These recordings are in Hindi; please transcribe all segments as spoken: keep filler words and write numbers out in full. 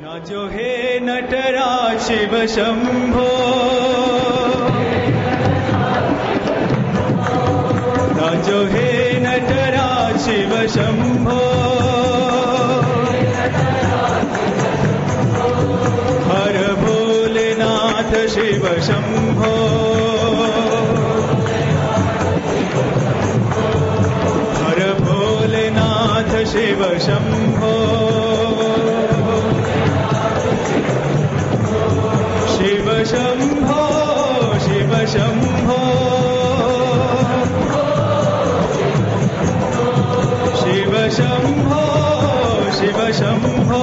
नाचो हे नटराज शिव शंभो, नाचो हे नटराज शिव शंभो, हर भोलेनाथ शिव शंभो, हर भोलेनाथ शिव शंभो, शिव शंभो शिव शंभो, शिव शंभो शिव शंभो,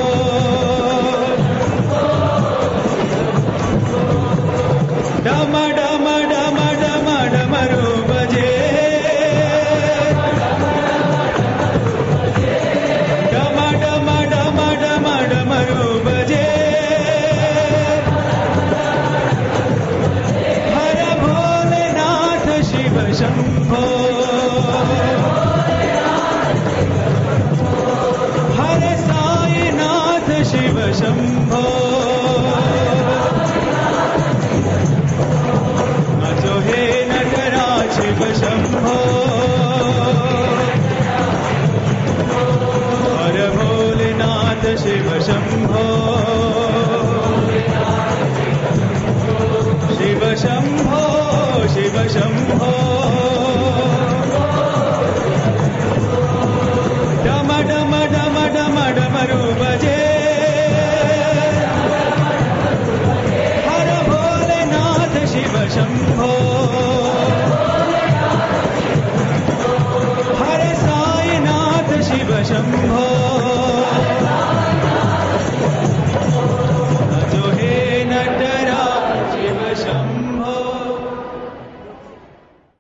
डम डम डम डम डमरू बजे, डम डम डम डम डमरू बजे, हर भोलेनाथ शिव शंभो, हर साईनाथ शिव शंभो, नाचो हे नटराज शिव शंभो, हर भोलेनाथ शिव शंभो, शिव शंभो शिव शंभो।